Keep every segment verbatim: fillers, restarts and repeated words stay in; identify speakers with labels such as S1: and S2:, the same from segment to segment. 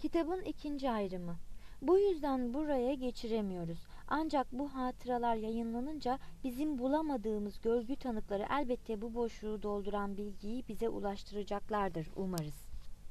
S1: Kitabın ikinci ayrımı. Bu yüzden buraya geçiremiyoruz. Ancak bu hatıralar yayınlanınca bizim bulamadığımız görgü tanıkları elbette bu boşluğu dolduran bilgiyi bize ulaştıracaklardır umarız.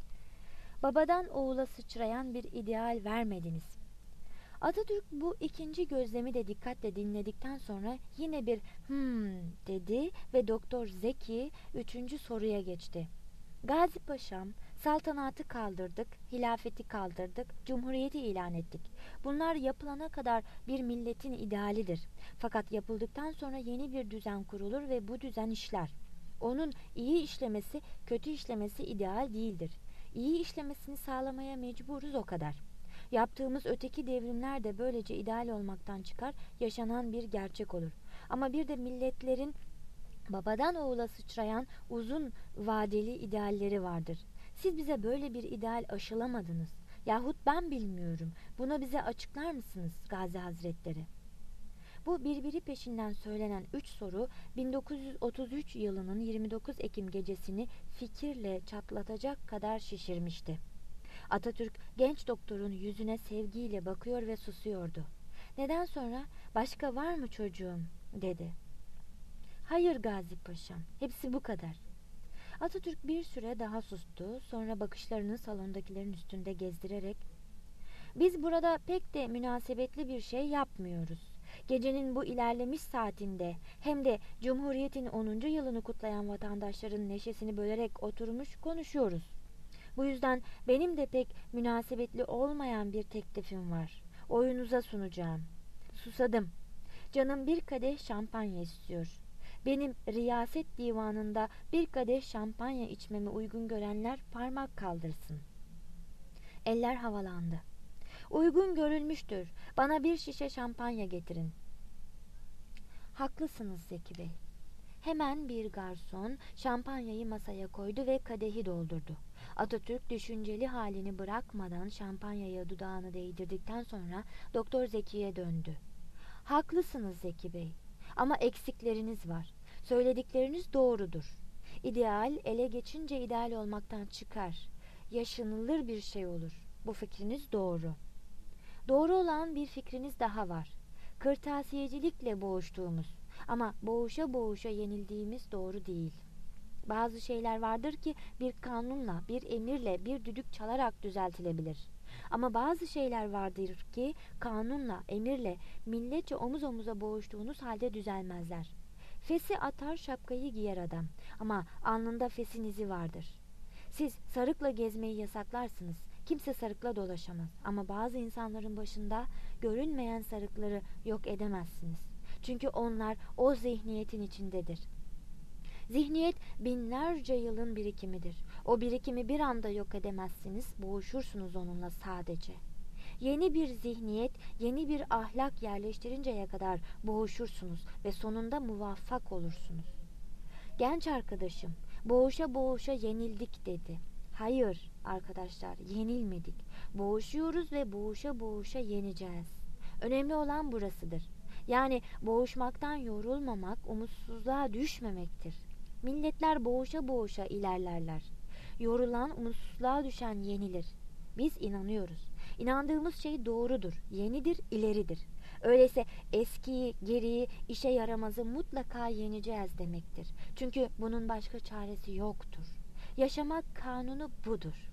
S1: Babadan oğula sıçrayan bir ideal vermediniz. Atatürk bu ikinci gözlemi de dikkatle dinledikten sonra yine bir hmm dedi ve Doktor Zeki üçüncü soruya geçti. Gazi Paşam, saltanatı kaldırdık, hilafeti kaldırdık, cumhuriyeti ilan ettik. Bunlar yapılana kadar bir milletin idealidir. Fakat yapıldıktan sonra yeni bir düzen kurulur ve bu düzen işler. Onun iyi işlemesi, kötü işlemesi ideal değildir. İyi işlemesini sağlamaya mecburuz o kadar. Yaptığımız öteki devrimler de böylece ideal olmaktan çıkar, yaşanan bir gerçek olur. Ama bir de milletlerin babadan oğula sıçrayan uzun vadeli idealleri vardır. Siz bize böyle bir ideal aşılamadınız. Yahut ben bilmiyorum. Bunu bize açıklar mısınız Gazi Hazretleri? Bu birbiri peşinden söylenen üç soru bin dokuz yüz otuz üç yılının yirmi dokuz Ekim gecesini fikirle çatlatacak kadar şişirmişti. Atatürk genç doktorun yüzüne sevgiyle bakıyor ve susuyordu. Neden sonra "Başka var mı çocuğum?" dedi. "Hayır Gazi Paşam, hepsi bu kadar." Atatürk bir süre daha sustu, sonra bakışlarını salondakilerin üstünde gezdirerek "Biz burada pek de münasebetli bir şey yapmıyoruz. Gecenin bu ilerlemiş saatinde hem de Cumhuriyet'in onuncu yılını kutlayan vatandaşların neşesini bölerek oturmuş konuşuyoruz. Bu yüzden benim de pek münasebetli olmayan bir teklifim var. Oyunuza sunacağım. Susadım. Canım bir kadeh şampanya istiyor. Benim riyaset divanında bir kadeh şampanya içmemi uygun görenler parmak kaldırsın." Eller havalandı. "Uygun görülmüştür. Bana bir şişe şampanya getirin." "Haklısınız Zeki Bey." Hemen bir garson şampanyayı masaya koydu ve kadehi doldurdu. Atatürk düşünceli halini bırakmadan şampanyaya dudağını değdirdikten sonra Doktor Zeki'ye döndü. "Haklısınız Zeki Bey. Ama eksikleriniz var. Söyledikleriniz doğrudur. İdeal ele geçince ideal olmaktan çıkar. Yaşanılır bir şey olur. Bu fikriniz doğru. Doğru olan bir fikriniz daha var. Kırtasiyecilikle boğuştuğumuz ama boğuşa boğuşa yenildiğimiz doğru değil. Bazı şeyler vardır ki bir kanunla, bir emirle, bir düdük çalarak düzeltilebilir. Ama bazı şeyler vardır ki kanunla, emirle, milletçe omuz omuza boğuştuğunuz halde düzelmezler. Fesi atar, şapkayı giyer adam ama alnında fesin izi vardır. Siz sarıkla gezmeyi yasaklarsınız. Kimse sarıkla dolaşamaz ama bazı insanların başında görünmeyen sarıkları yok edemezsiniz. Çünkü onlar o zihniyetin içindedir. Zihniyet binlerce yılın birikimidir. O birikimi bir anda yok edemezsiniz, boğuşursunuz onunla sadece. Yeni bir zihniyet, yeni bir ahlak yerleştirinceye kadar boğuşursunuz ve sonunda muvaffak olursunuz. Genç arkadaşım, boğuşa boğuşa yenildik dedi. Hayır arkadaşlar, yenilmedik. Boğuşuyoruz ve boğuşa boğuşa yeneceğiz. Önemli olan burasıdır. Yani boğuşmaktan yorulmamak, umutsuzluğa düşmemektir. Milletler boğuşa boğuşa ilerlerler. Yorulan, umutsuzluğa düşen yenilir. Biz inanıyoruz. İnandığımız şey doğrudur, yenidir, ileridir. Öyleyse eskiyi, geriyi, işe yaramazı mutlaka yeneceğiz demektir. Çünkü bunun başka çaresi yoktur. Yaşamak kanunu budur.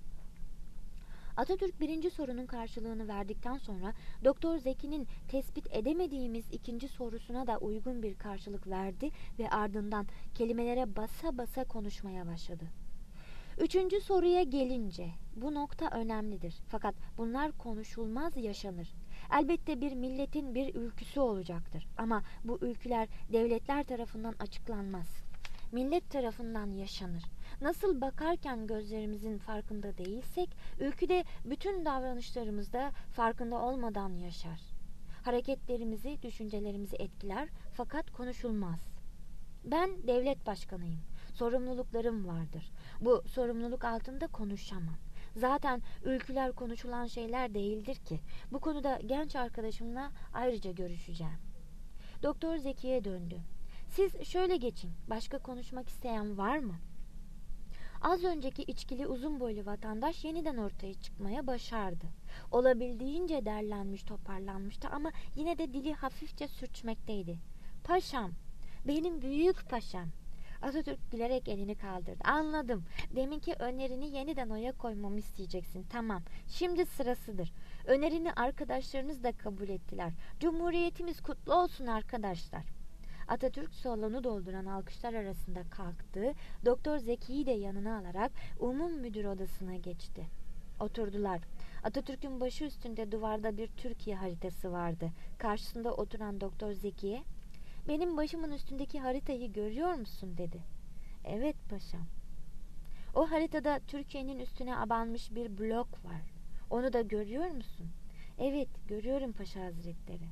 S1: Atatürk birinci sorunun karşılığını verdikten sonra Doktor Zeki'nin tespit edemediğimiz ikinci sorusuna da uygun bir karşılık verdi ve ardından kelimelere basa basa konuşmaya başladı. Üçüncü soruya gelince bu nokta önemlidir. Fakat bunlar konuşulmaz yaşanır. Elbette bir milletin bir ülküsü olacaktır. Ama bu ülküler devletler tarafından açıklanmaz. Millet tarafından yaşanır. Nasıl bakarken gözlerimizin farkında değilsek, ülkü de bütün davranışlarımızda farkında olmadan yaşar. Hareketlerimizi, düşüncelerimizi etkiler fakat konuşulmaz. Ben devlet başkanıyım. Sorumluluklarım vardır. Bu sorumluluk altında konuşamam. Zaten ülküler konuşulan şeyler değildir ki. Bu konuda genç arkadaşımla ayrıca görüşeceğim. Doktor Zeki'ye döndü. Siz şöyle geçin. Başka konuşmak isteyen var mı? Az önceki içkili uzun boylu vatandaş yeniden ortaya çıkmaya başardı. Olabildiğince derlenmiş, toparlanmıştı ama yine de dili hafifçe sürçmekteydi. "Paşam, benim büyük paşam." Atatürk gülerek elini kaldırdı. "Anladım. Deminki önerini yeniden oya koymamı isteyeceksin. Tamam. Şimdi sırasıdır. Önerini arkadaşlarınız da kabul ettiler. Cumhuriyetimiz kutlu olsun arkadaşlar." Atatürk salonu dolduran alkışlar arasında kalktı. Doktor Zeki'yi de yanına alarak umum müdür odasına geçti. Oturdular. Atatürk'ün başı üstünde duvarda bir Türkiye haritası vardı. Karşısında oturan Doktor Zeki'ye "Benim başımın üstündeki haritayı görüyor musun?" dedi. "Evet paşam." "O haritada Türkiye'nin üstüne abanmış bir blok var. Onu da görüyor musun?" "Evet, görüyorum Paşa Hazretleri."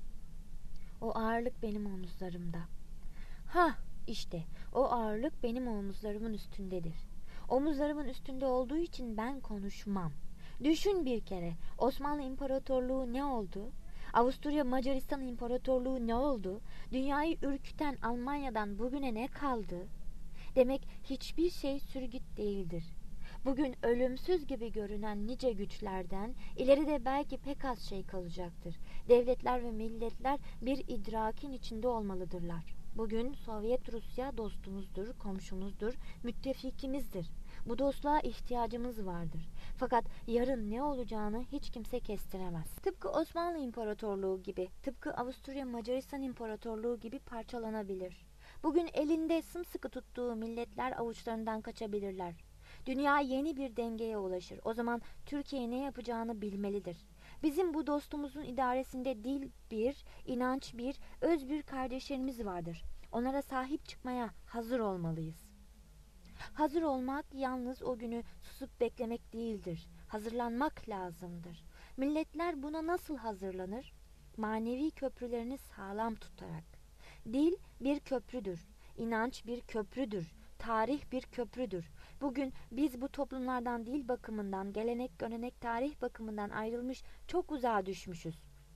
S1: "O ağırlık benim omuzlarımda." "Ha, işte o ağırlık benim omuzlarımın üstündedir. Omuzlarımın üstünde olduğu için ben konuşmam. Düşün bir kere, Osmanlı İmparatorluğu ne oldu? Avusturya Macaristan İmparatorluğu ne oldu? Dünyayı ürküten Almanya'dan bugüne ne kaldı? Demek hiçbir şey sürgüt değildir. Bugün ölümsüz gibi görünen nice güçlerden ileride belki pek az şey kalacaktır. Devletler ve milletler bir idrakin içinde olmalıdırlar. Bugün Sovyet Rusya dostumuzdur, komşumuzdur, müttefikimizdir. Bu dostluğa ihtiyacımız vardır. Fakat yarın ne olacağını hiç kimse kestiremez. Tıpkı Osmanlı İmparatorluğu gibi, tıpkı Avusturya Macaristan İmparatorluğu gibi parçalanabilir. Bugün elinde sımsıkı tuttuğu milletler avuçlarından kaçabilirler. Dünya yeni bir dengeye ulaşır. O zaman Türkiye ne yapacağını bilmelidir. Bizim bu dostumuzun idaresinde dil bir, inanç bir, öz bir kardeşlerimiz vardır. Onlara sahip çıkmaya hazır olmalıyız. Hazır olmak yalnız o günü susup beklemek değildir. Hazırlanmak lazımdır. Milletler buna nasıl hazırlanır? Manevi köprülerini sağlam tutarak. Dil bir köprüdür. İnanç bir köprüdür. Tarih bir köprüdür. Bugün biz bu toplumlardan dil bakımından, gelenek, görenek, tarih bakımından ayrılmış, çok uzağa düşmüşüz.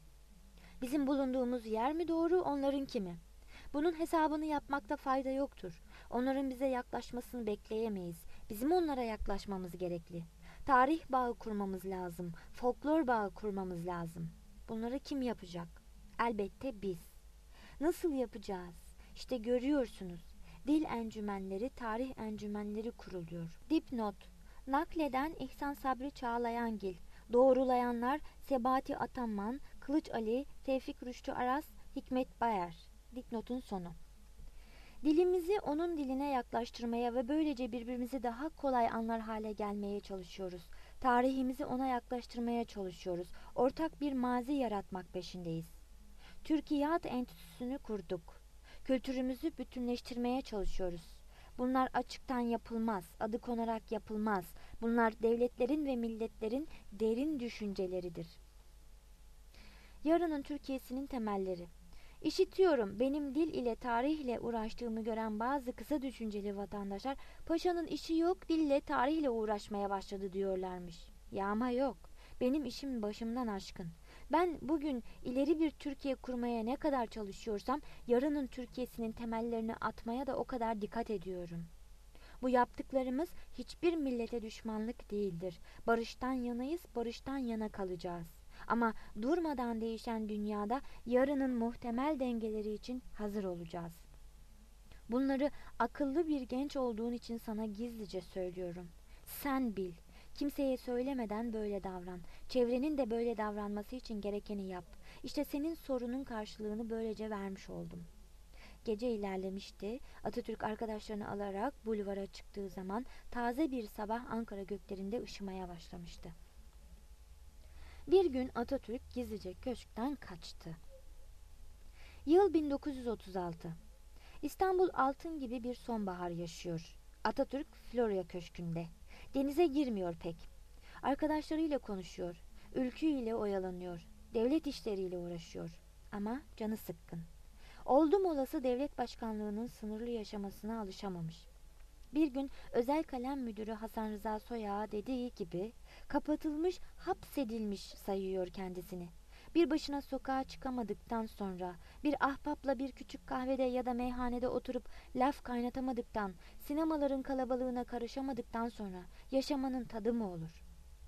S1: Bizim bulunduğumuz yer mi doğru, onlarınki mi? Bunun hesabını yapmakta fayda yoktur. Onların bize yaklaşmasını bekleyemeyiz. Bizim onlara yaklaşmamız gerekli. Tarih bağı kurmamız lazım. Folklor bağı kurmamız lazım. Bunları kim yapacak? Elbette biz. Nasıl yapacağız? İşte görüyorsunuz. Dil encümenleri, tarih encümenleri kuruluyor. Dipnot: nakleden İhsan Sabri Çağlayangil, doğrulayanlar Sebati Ataman, Kılıç Ali, Tevfik Rüştü Aras, Hikmet Bayer. Dipnotun sonu. Dilimizi onun diline yaklaştırmaya ve böylece birbirimizi daha kolay anlar hale gelmeye çalışıyoruz. Tarihimizi ona yaklaştırmaya çalışıyoruz. Ortak bir mazi yaratmak peşindeyiz. Türkiyat Enstitüsü'nü kurduk. Kültürümüzü bütünleştirmeye çalışıyoruz. Bunlar açıktan yapılmaz, adı konarak yapılmaz. Bunlar devletlerin ve milletlerin derin düşünceleridir. Yarının Türkiye'sinin temelleri. İşitiyorum, benim dil ile tarih ile uğraştığımı gören bazı kısa düşünceli vatandaşlar, paşanın işi yok, dille tarihle uğraşmaya başladı diyorlarmış. Yağma yok. Benim işim başımdan aşkın. Ben bugün ileri bir Türkiye kurmaya ne kadar çalışıyorsam, yarının Türkiye'sinin temellerini atmaya da o kadar dikkat ediyorum. Bu yaptıklarımız hiçbir millete düşmanlık değildir. Barıştan yanayız, barıştan yana kalacağız. Ama durmadan değişen dünyada yarının muhtemel dengeleri için hazır olacağız. Bunları akıllı bir genç olduğun için sana gizlice söylüyorum. Sen bil. Kimseye söylemeden böyle davran. Çevrenin de böyle davranması için gerekeni yap. İşte senin sorunun karşılığını böylece vermiş oldum. Gece ilerlemişti. Atatürk arkadaşlarını alarak bulvara çıktığı zaman taze bir sabah Ankara göklerinde ışımaya başlamıştı. Bir gün Atatürk gizlice köşkten kaçtı. Yıl bin dokuz yüz otuz altı. İstanbul altın gibi bir sonbahar yaşıyor. Atatürk Florya Köşkü'nde. Denize girmiyor pek. Arkadaşlarıyla konuşuyor. Ülküyle oyalanıyor. Devlet işleriyle uğraşıyor. Ama canı sıkkın. Oldum olası devlet başkanlığının sınırlı yaşamasına alışamamış. Bir gün özel kalem müdürü Hasan Rıza Soyak'a dediği gibi kapatılmış, hapsedilmiş sayıyor kendisini. Bir başına sokağa çıkamadıktan sonra, bir ahbapla bir küçük kahvede ya da meyhanede oturup laf kaynatamadıktan, sinemaların kalabalığına karışamadıktan sonra yaşamanın tadı mı olur?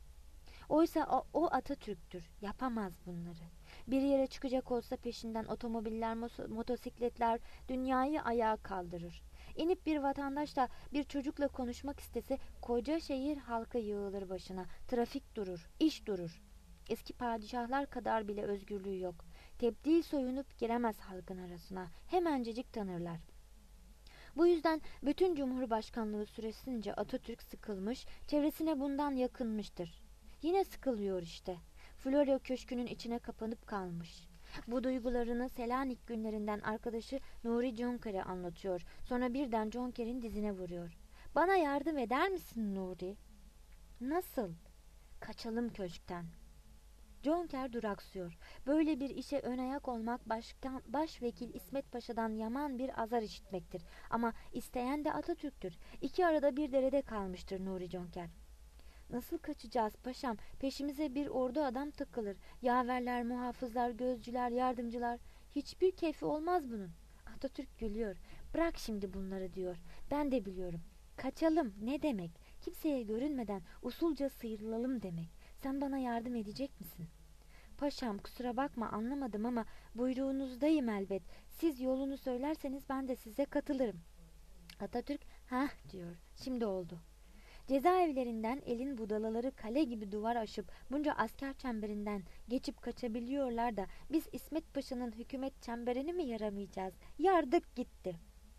S1: Oysa o, o Atatürk'tür. Yapamaz bunları. Bir yere çıkacak olsa peşinden otomobiller, motosikletler dünyayı ayağa kaldırır. İnip bir vatandaşla, bir çocukla konuşmak istese koca şehir halkı yığılır başına. Trafik durur, iş durur. Eski padişahlar kadar bile özgürlüğü yok. Tebdil soyunup giremez halkın arasına. Hemencecik tanırlar. Bu yüzden bütün Cumhurbaşkanlığı süresince Atatürk sıkılmış, çevresine bundan yakınmıştır. Yine sıkılıyor işte. Florya Köşkü'nün içine kapanıp kalmış. Bu duygularını Selanik günlerinden arkadaşı Nuri Conker'e anlatıyor. Sonra birden Conker'in dizine vuruyor. "Bana yardım eder misin Nuri?" "Nasıl?" "Kaçalım köşkten." Conker duraksıyor. Böyle bir işe ön ayak olmak başkan, başvekil İsmet Paşa'dan yaman bir azar işitmektir. Ama isteyen de Atatürk'tür. İki arada bir derede kalmıştır Nuri Conker. "Nasıl kaçacağız paşam? Peşimize bir ordu adam takılır. Yaverler, muhafızlar, gözcüler, yardımcılar. Hiçbir keyfi olmaz bunun." Atatürk gülüyor. "Bırak şimdi bunları," diyor. "Ben de biliyorum. Kaçalım ne demek? Kimseye görünmeden usulca sıyrılalım demek. Sen bana yardım edecek misin?" "Paşam kusura bakma anlamadım ama buyruğunuzdayım elbet. Siz yolunu söylerseniz ben de size katılırım." Atatürk "Hah," diyor. "Şimdi oldu." Cezaevlerinden elin budalaları kale gibi duvar aşıp bunca asker çemberinden geçip kaçabiliyorlar da biz İsmet Paşa'nın hükümet çemberini mi yaramayacağız? Yardık gitti.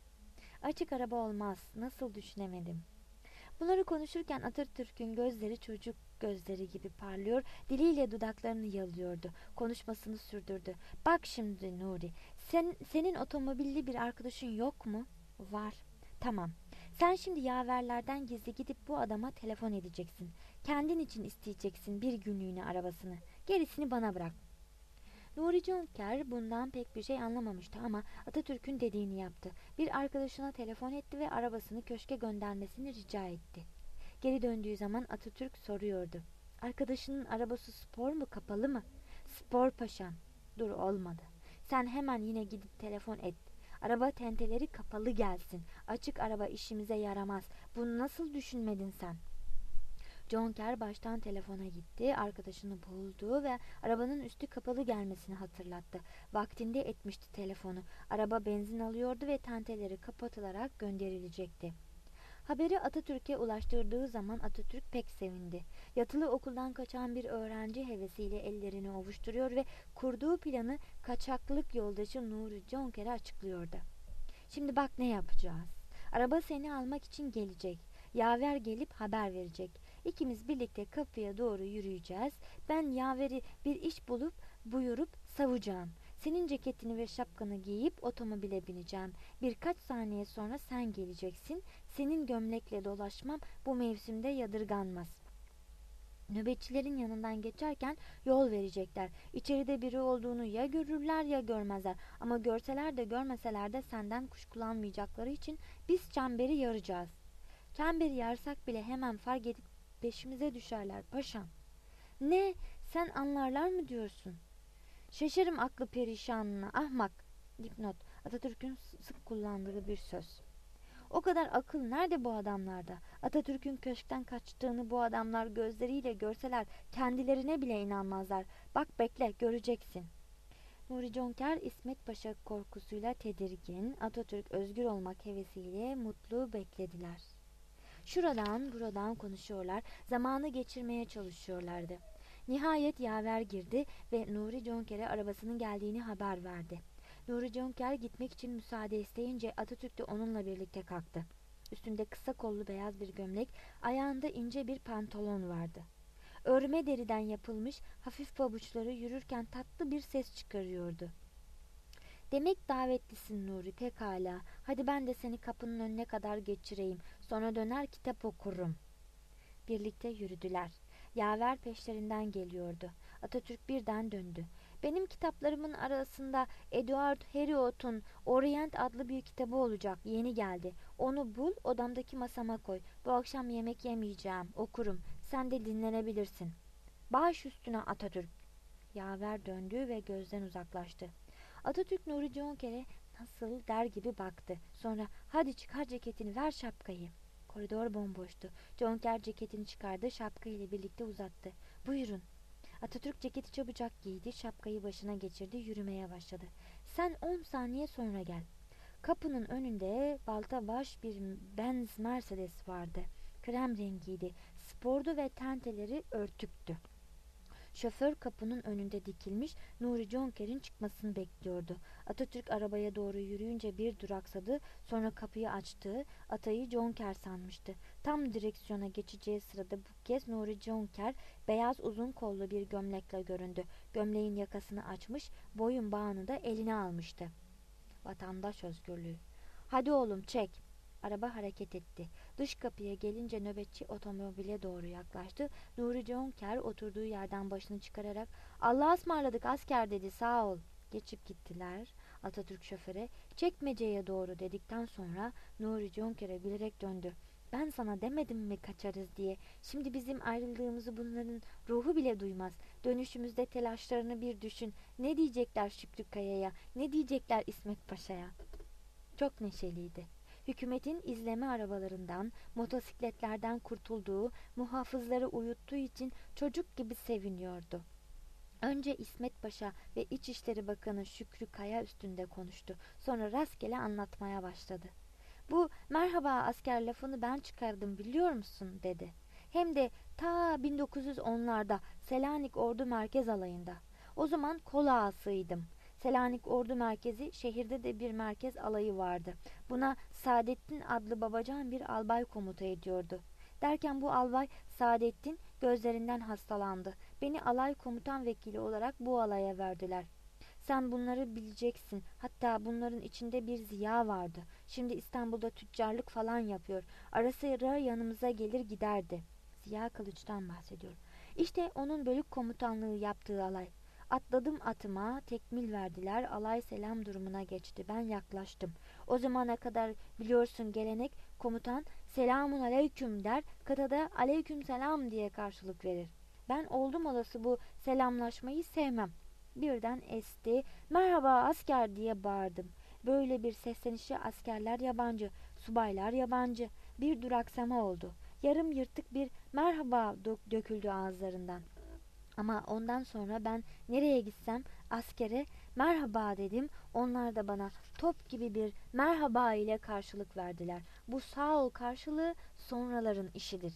S1: Açık araba olmaz. Nasıl düşünemedim? Bunları konuşurken Atatürk'ün gözleri çocuk gözleri gibi parlıyor, diliyle dudaklarını yalıyordu. Konuşmasını sürdürdü. "Bak şimdi Nuri, sen, senin otomobilli bir arkadaşın yok mu?" "Var." "Tamam. Sen şimdi yaverlerden gizli gidip bu adama telefon edeceksin. Kendin için isteyeceksin bir günlüğüne arabasını. Gerisini bana bırak." Nuri Conker bundan pek bir şey anlamamıştı ama Atatürk'ün dediğini yaptı. Bir arkadaşına telefon etti ve arabasını köşke göndermesini rica etti. Geri döndüğü zaman Atatürk soruyordu. "Arkadaşının arabası spor mu, kapalı mı?" "Spor paşam." "Dur, olmadı. Sen hemen yine gidip telefon et. Araba tenteleri kapalı gelsin. Açık araba işimize yaramaz. Bunu nasıl düşünmedin sen?" Conker baştan telefona gitti, arkadaşını buldu ve arabanın üstü kapalı gelmesini hatırlattı. Vaktinde etmişti telefonu. Araba benzin alıyordu ve tenteleri kapatılarak gönderilecekti. Haberi Atatürk'e ulaştırdığı zaman Atatürk pek sevindi. Yatılı okuldan kaçan bir öğrenci hevesiyle ellerini ovuşturuyor ve kurduğu planı kaçaklık yoldaşı Nuri Conker'e açıklıyordu. "Şimdi bak ne yapacağız. Araba seni almak için gelecek. Yaver gelip haber verecek. İkimiz birlikte kapıya doğru yürüyeceğiz. Ben yaveri bir iş bulup buyurup savacağım. Senin ceketini ve şapkanı giyip otomobile bineceğim. Birkaç saniye sonra sen geleceksin. Senin gömlekle dolaşmam bu mevsimde yadırganmaz. Nöbetçilerin yanından geçerken yol verecekler. İçeride biri olduğunu ya görürler ya görmezler. Ama görseler de görmeseler de senden kuşkulanmayacakları için biz çemberi yaracağız. Çemberi yarsak bile hemen fark edip peşimize düşerler paşam." "Ne? Sen anlarlar mı diyorsun?" "Şaşarım aklı perişanına, ahmak." Dipnot: Atatürk'ün sık kullandığı bir söz. O kadar akıl nerede bu adamlarda? Atatürk'ün köşkten kaçtığını bu adamlar gözleriyle görseler kendilerine bile inanmazlar. "Bak bekle, göreceksin." Nuri Conker İsmet Paşa korkusuyla tedirgin, Atatürk özgür olmak hevesiyle mutlu beklediler. Şuradan buradan konuşuyorlar, zamanı geçirmeye çalışıyorlardı. Nihayet yaver girdi ve Nuri Conker'e arabasının geldiğini haber verdi. Nuri Conker gitmek için müsaade isteyince Atatürk de onunla birlikte kalktı. Üstünde kısa kollu beyaz bir gömlek, ayağında ince bir pantolon vardı. Örme deriden yapılmış hafif pabuçları yürürken tatlı bir ses çıkarıyordu. "Demek davetlisin Nuri, pekala. Hadi ben de seni kapının önüne kadar geçireyim. Sonra döner kitap okurum." Birlikte yürüdüler. Yaver peşlerinden geliyordu. Atatürk birden döndü. "Benim kitaplarımın arasında Edward Herriot'un Orient adlı bir kitabı olacak. Yeni geldi. Onu bul, odamdaki masama koy. Bu akşam yemek yemeyeceğim. Okurum. Sen de dinlenebilirsin." "Baş üstüne Atatürk." Yaver döndü ve gözden uzaklaştı. Atatürk Nuri Jonker'e nasıl der gibi baktı. Sonra hadi çıkar ceketini, ver şapkayı. Koridor bomboştu. Jonker ceketini çıkardı, şapka ile birlikte uzattı. Buyurun. Atatürk ceketi çabucak giydi, şapkayı başına geçirdi, yürümeye başladı. Sen on saniye sonra gel. Kapının önünde balta baş bir Benz Mercedes vardı. Krem rengiydi, spordu ve tenteleri örtüktü. Şoför kapının önünde dikilmiş, Nuri Jonker'in çıkmasını bekliyordu. Atatürk arabaya doğru yürüyünce bir duraksadı, sonra kapıyı açtı. Atayı Jonker sanmıştı. Tam direksiyona geçeceği sırada bu kez Nuri Jonker beyaz uzun kollu bir gömlekle göründü. Gömleğin yakasını açmış, boyun bağını da eline almıştı. Vatandaş özgürlüğü. Hadi oğlum çek. Araba hareket etti. Dış kapıya gelince nöbetçi otomobile doğru yaklaştı. Nuri Jonker oturduğu yerden başını çıkararak "Allah'a ısmarladık asker" dedi. "Sağ ol." Geçip gittiler. Atatürk şoföre "Çekmeceye doğru" dedikten sonra Nuri Jonker'e gülerek döndü. "Ben sana demedim mi kaçarız diye. Şimdi bizim ayrıldığımızı bunların ruhu bile duymaz. Dönüşümüzde telaşlarını bir düşün. Ne diyecekler Şükrü Kaya'ya, ne diyecekler İsmet Paşa'ya?" Çok neşeliydi. Hükümetin izleme arabalarından, motosikletlerden kurtulduğu, muhafızları uyuttuğu için çocuk gibi seviniyordu. Önce İsmet Paşa ve İçişleri Bakanı Şükrü Kaya üstünde konuştu. Sonra rastgele anlatmaya başladı. "Bu merhaba asker lafını ben çıkardım biliyor musun?" dedi. "Hem de ta bin dokuz yüz onlarda Selanik Ordu Merkez Alayı'nda. O zaman kol ağasıydım. Selanik Ordu Merkezi, şehirde de bir merkez alayı vardı. Buna Saadettin adlı babacan bir albay komuta ediyordu. Derken bu albay Saadettin gözlerinden hastalandı. Beni alay komutan vekili olarak bu alaya verdiler. Sen bunları bileceksin. Hatta bunların içinde bir Ziya vardı. Şimdi İstanbul'da tüccarlık falan yapıyor. Ara sıra yanımıza gelir giderdi." Ziya Kılıç'tan bahsediyor. "İşte onun bölük komutanlığı yaptığı alay. Atladım atıma, tekmil verdiler, alay selam durumuna geçti. Ben yaklaştım. O zamana kadar biliyorsun gelenek, komutan selamun aleyküm der, kıtada aleyküm selam diye karşılık verir. Ben oldum olası bu selamlaşmayı sevmem. Birden esti, merhaba asker diye bağırdım. Böyle bir seslenişe askerler yabancı, subaylar yabancı. Bir duraksama oldu. Yarım yırtık bir merhaba döküldü ağızlarından. Ama ondan sonra ben nereye gitsem askere merhaba dedim. Onlar da bana top gibi bir merhaba ile karşılık verdiler. Bu sağ ol karşılığı sonraların işidir."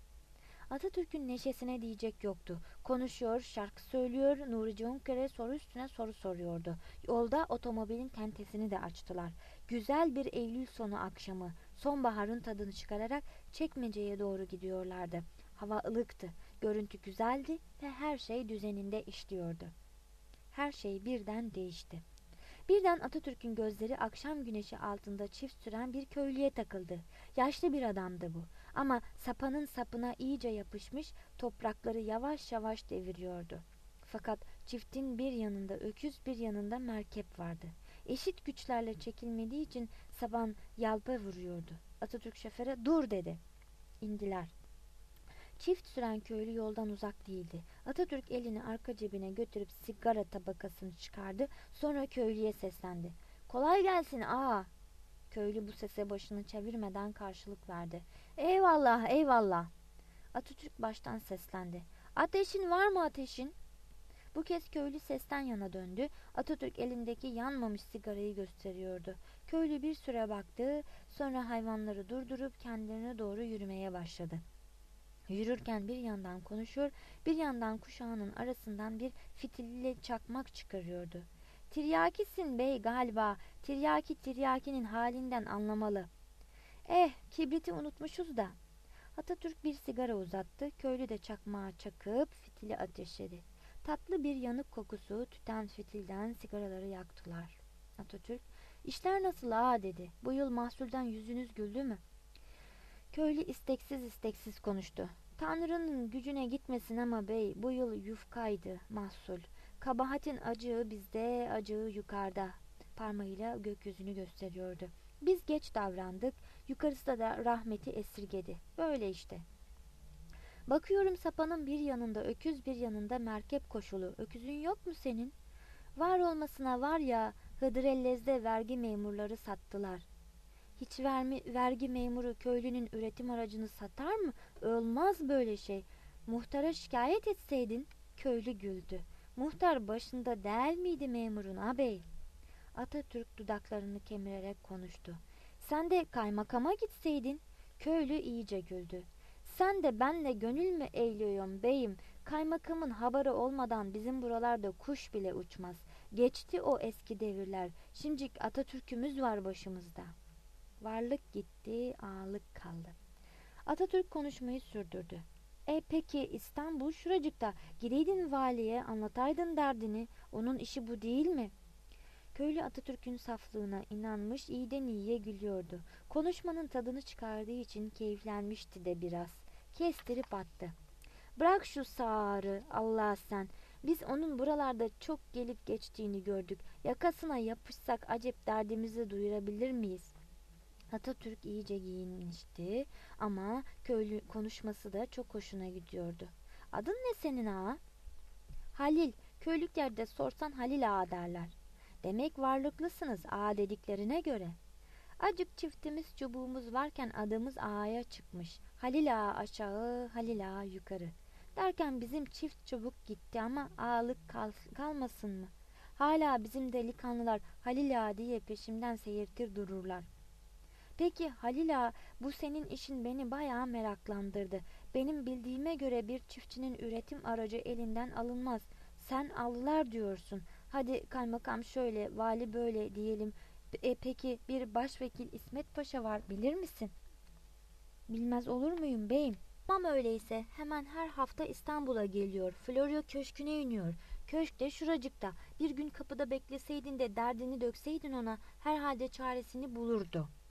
S1: Atatürk'ün neşesine diyecek yoktu. Konuşuyor, şarkı söylüyor, Nuri Jonker'e soru üstüne soru soruyordu. Yolda otomobilin tentesini de açtılar. Güzel bir Eylül sonu akşamı, sonbaharın tadını çıkararak Çekmece'ye doğru gidiyorlardı. Hava ılıktı, görüntü güzeldi ve her şey düzeninde işliyordu. Her şey birden değişti. Birden Atatürk'ün gözleri akşam güneşi altında çift süren bir köylüye takıldı. Yaşlı bir adamdı bu. Ama sapanın sapına iyice yapışmış, toprakları yavaş yavaş deviriyordu. Fakat çiftin bir yanında öküz, bir yanında merkep vardı. Eşit güçlerle çekilmediği için sapan yalpa vuruyordu. Atatürk şoföre dur dedi. İndiler. Çift süren köylü yoldan uzak değildi. Atatürk elini arka cebine götürüp sigara tabakasını çıkardı. Sonra köylüye seslendi. "Kolay gelsin ağa." Köylü bu sese başını çevirmeden karşılık verdi. "Eyvallah, eyvallah." Atatürk baştan seslendi. "Ateşin var mı ateşin?" Bu kez köylü sesten yana döndü. Atatürk elindeki yanmamış sigarayı gösteriyordu. Köylü bir süre baktı, sonra hayvanları durdurup kendilerine doğru yürümeye başladı. Yürürken bir yandan konuşuyor, bir yandan kuşağının arasından bir fitille çakmak çıkarıyordu. "Tiryakisin bey galiba, tiryaki tiryakinin halinden anlamalı." "Eh, kibriti unutmuşuz da." Atatürk bir sigara uzattı, köylü de çakmağı çakıp fitili ateşledi. Tatlı bir yanık kokusu tüten fitilden sigaraları yaktılar. Atatürk, "İşler nasıl ağa?" dedi. "Bu yıl mahsulden yüzünüz güldü mü?" Köylü isteksiz isteksiz konuştu. "Tanrı'nın gücüne gitmesin ama bey, bu yıl yufkaydı mahsul. Kabahatin acığı bizde, acığı yukarıda." Parmağıyla gökyüzünü gösteriyordu. "Biz geç davrandık, yukarısı da rahmeti esirgedi. Böyle işte." Bakıyorum sapanın bir yanında öküz, bir yanında merkep koşulu. Öküzün yok mu senin? Var olmasına var ya, Hıdrellez'de vergi memurları sattılar. Hiç vermi, vergi memuru köylünün üretim aracını satar mı? Olmaz böyle şey. Muhtara şikayet etseydin. Köylü güldü. Muhtar başında değil miydi memurun ağabey? Atatürk dudaklarını kemirerek konuştu. Sen de kaymakama gitseydin. Köylü iyice güldü. Sen de benle gönül mü eğliyorsun beyim? Kaymakamın haberi olmadan bizim buralarda kuş bile uçmaz. Geçti o eski devirler. Şimdicik Atatürk'ümüz var başımızda. Varlık gitti, ağalık kaldı. Atatürk konuşmayı sürdürdü. E peki İstanbul şuracıkta. Gideydin valiye, anlataydın derdini. Onun işi bu değil mi? Köylü Atatürk'ün saflığına inanmış, iyiden iyiye gülüyordu. Konuşmanın tadını çıkardığı için keyiflenmişti de biraz. Kestirip attı. Bırak şu sağırı, Allah sen. Biz onun buralarda çok gelip geçtiğini gördük. Yakasına yapışsak acep derdimizi duyurabilir miyiz? Atatürk iyice giyinmişti ama köylü konuşması da çok hoşuna gidiyordu. Adın ne senin ağa? Halil. Köylüklerde sorsan Halil ağa derler. Demek varlıklısınız ağa dediklerine göre. Acık çiftimiz çubuğumuz varken adımız ağaya çıkmış. Halil ağa aşağı, Halil ağa yukarı. Derken bizim çift çubuk gitti ama ağalık kal kalmasın mı? Hala bizim delikanlılar Halil ağa diye peşimden seyirtir dururlar. Peki Halil ağa, bu senin işin beni bayağı meraklandırdı. Benim bildiğime göre bir çiftçinin üretim aracı elinden alınmaz. Sen aldılar diyorsun. Hadi kaymakam şöyle, vali böyle diyelim. E, peki bir başvekil İsmet Paşa var, bilir misin? Bilmez olur muyum beyim? Tamam öyleyse hemen her hafta İstanbul'a geliyor. Florya Köşkü'ne iniyor. Köşk de şuracıkta. Bir gün kapıda bekleseydin de derdini dökseydin ona, herhalde çaresini bulurdu.